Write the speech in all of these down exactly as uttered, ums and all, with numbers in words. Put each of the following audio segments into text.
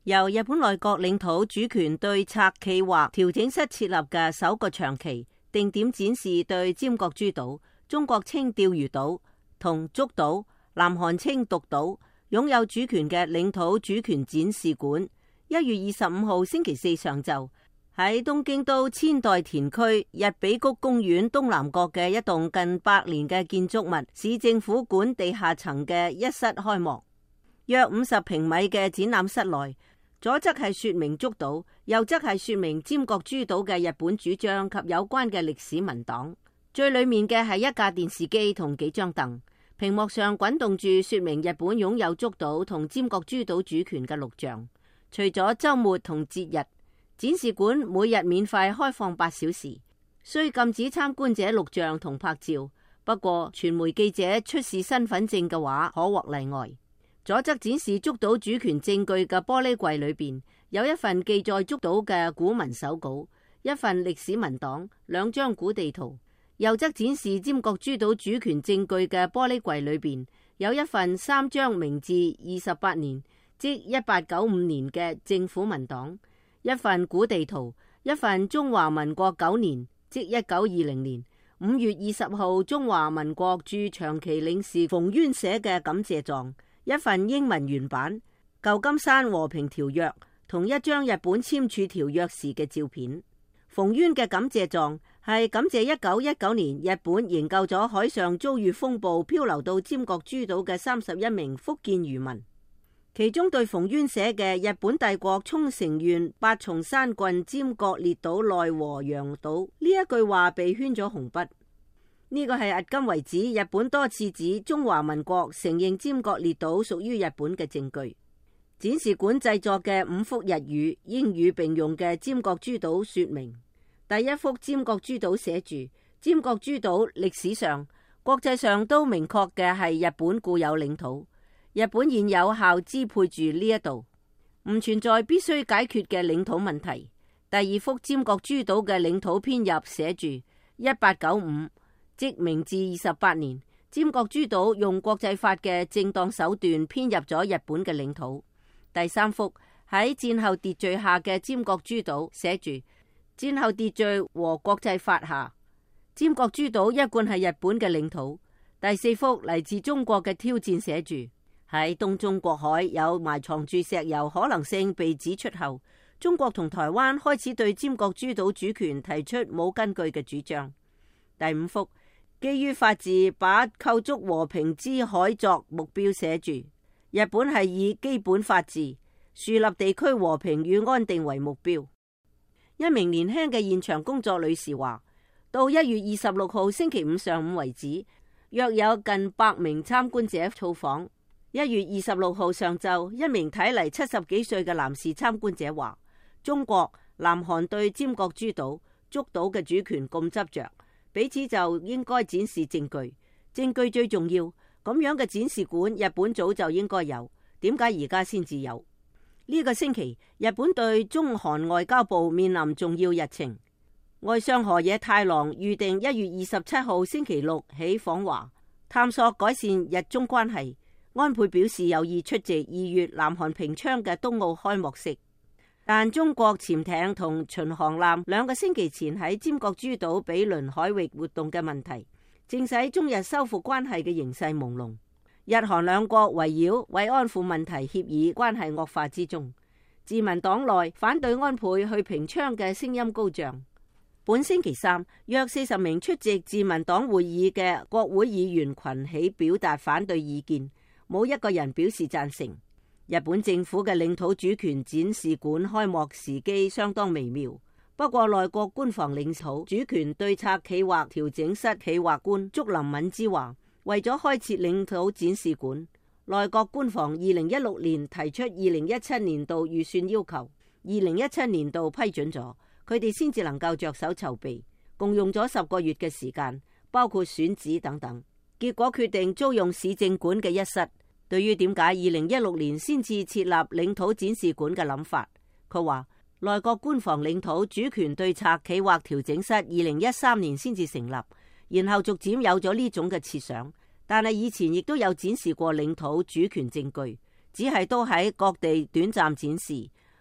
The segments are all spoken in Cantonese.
由日本內閣領土主權對策企劃調整室設立嘅首個長期定點展示對尖閣諸島、中國稱釣魚島同竹島、南韓稱獨島擁有主權嘅領土主權展示館，一月二十五號星期四上晝喺東京都千代田區日比谷公園東南角嘅一棟近百年嘅建築物市政府館地下層嘅一室開幕。約五十平米嘅展覽室內，左側係說明竹島，右側係說明尖閣諸島嘅日本主張及有關嘅歷史文檔。最裏面嘅係一架電視機同幾張凳，屏幕上滾動住說明日本擁有竹島同尖閣諸島主權嘅錄像。除咗周末同節日，展示館每日免費開放八小時，需禁止參觀者錄像同拍照。不過傳媒記者出示身份證嘅話，可獲例外。左側展示竹島主權證據嘅玻璃櫃裏邊，有一份記載竹島嘅古文手稿，一份歷史文檔，兩張古地圖。右側展示尖閣諸島主權證據嘅玻璃櫃裏邊，有一份三張明治二十八年，即一八九五年嘅政府文檔，一份古地圖，一份中華民國九年，即一九二零年五月二十號中華民國駐長期領事馮淵寫嘅感謝狀，一份英文原版舊金山和平條約同一張日本簽署條約時嘅照片。馮淵嘅感謝狀係感謝一九一九年日本營救咗海上遭遇風暴漂流到尖閣諸島嘅三十一名福建漁民，其中對馮淵寫嘅日本帝國沖繩縣八重山郡尖閣列島內和洋島呢一句話被圈咗紅筆。呢個係迄今為止日本多次指中華民國承認尖閣列島屬於日本嘅證據。展示館製作嘅五幅日語、英語並用嘅尖閣諸島說明。第一幅尖閣諸島寫住尖閣諸島歷史上、國際上都明確嘅係日本固有領土，日本現有效支配住呢一度，唔存在必須解決嘅領土問題。第二幅尖閣諸島嘅領土編入寫住一八九五。即明治二十八年，尖閣諸島用國際法嘅正當手段編入咗日本嘅領土。第三幅喺戰後秩序下嘅尖閣諸島寫住戰後秩序和國際法下，尖閣諸島一貫係日本嘅領土。第四幅嚟自中國嘅挑戰寫住喺東中國海有埋藏住石油可能性被指出後，中國同台灣開始對尖閣諸島主權提出冇根據嘅主張。第五幅基於法治把構築和平之海作目標寫住日本係以基本法治樹立地區和平與安定為目標。一名年輕嘅現場工作女士話，到一月二十六號星期五上午為止，約有近百名參觀者造訪。一月二十六號上晝，一名睇嚟七十幾歲嘅男士參觀者話，中國、南韓對尖閣諸島、竹島嘅主權咁執着，彼此就應該展示證據，證據最重要。咁樣嘅展示館，日本早就應該有，點解而家先至有？呢個星期，日本對中韓外交部面臨重要日程。外相河野太郎預定一月二十七號星期六起訪華，探索改善日中關係。安倍表示有意出席二月南韓平昌嘅冬奧開幕式。但中國潛艇同巡航艦兩個星期前喺尖閣諸島毗鄰海域活動嘅問題，正使中日修復關係嘅形勢朦朧。日韓兩國圍繞慰安婦問題協議關係惡化之中，自民黨內反對安倍去平昌嘅聲音高漲。本星期三，約四十名出席自民黨會議嘅國會議員群起表達反對意見，冇一個人表示贊成。日本政府嘅領土主權展示館開幕時機相當微妙，不過內閣官房領土主權對策企劃調整室企劃官竹林敏之話，為咗開設領土展示館，內閣官房二零一六年提出二零一七年度預算要求，二零一七年度批准咗，佢哋先至能夠着手籌備，共用咗十個月嘅時間，包括選址等等。結果決定租用市政館嘅一室。對於點解二零一六年先至設立領土展示館嘅諗法，佢話內閣官房領土主權對策企劃調整室二零一三年先至成立，然後逐漸有咗呢種嘅設想。但係以前亦都有展示過領土主權證據，只係都喺各地短暫展示，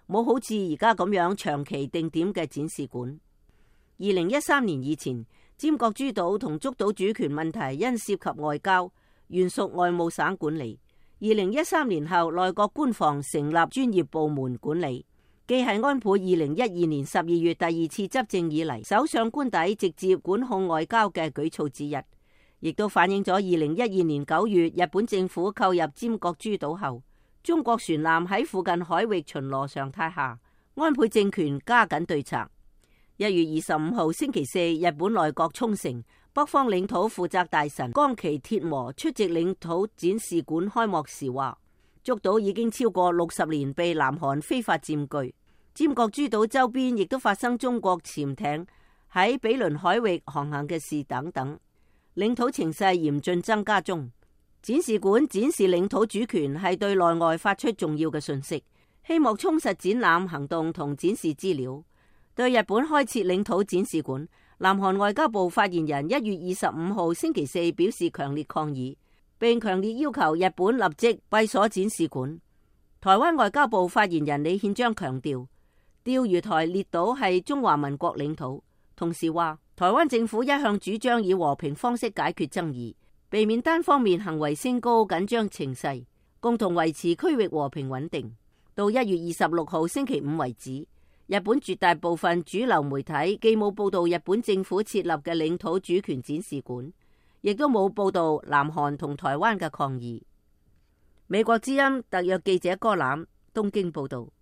冇好似而家咁樣長期定點嘅展示館。二零一三年以前，尖閣諸島同竹島主權問題因涉及外交，原屬外務省管理。二零一三年後，內閣官房成立專業部門管理，既係安倍二零一二年十二月第二次執政以嚟首相官邸直接管控外交嘅舉措之一，亦都反映咗二零一二年九月日本政府購入尖閣諸島後，中國船艦喺附近海域巡邏常態下，安倍政權加緊對策。一月二十五號星期四，日本內閣沖繩北方領土負責大臣岡崎鐵磨出席領土展示館開幕時話，竹島已經超過六十年被南韓非法佔據，尖閣諸島周邊亦都發生中國潛艇喺比鄰海域航行嘅事等等，領土情勢嚴峻增加中。展示館展示領土主權係對內外發出重要嘅訊息，希望充實展覽行動同展示資料。對日本開設領土展示館，南韓外交部發言人一月二十五號星期四表示強烈抗議，並強烈要求日本立即閉鎖展示館。台灣外交部發言人李憲章強調，釣魚台列島係中華民國領土，同時話台灣政府一向主張以和平方式解決爭議，避免單方面行為升高緊張情勢，共同維持區域和平穩定。到一月二十六號星期五為止，日本絕大部分主流媒體既冇報道日本政府設立嘅領土主權展示館，亦都冇報道南韓同台灣嘅抗議。美國之音特約記者柯攬東京報道。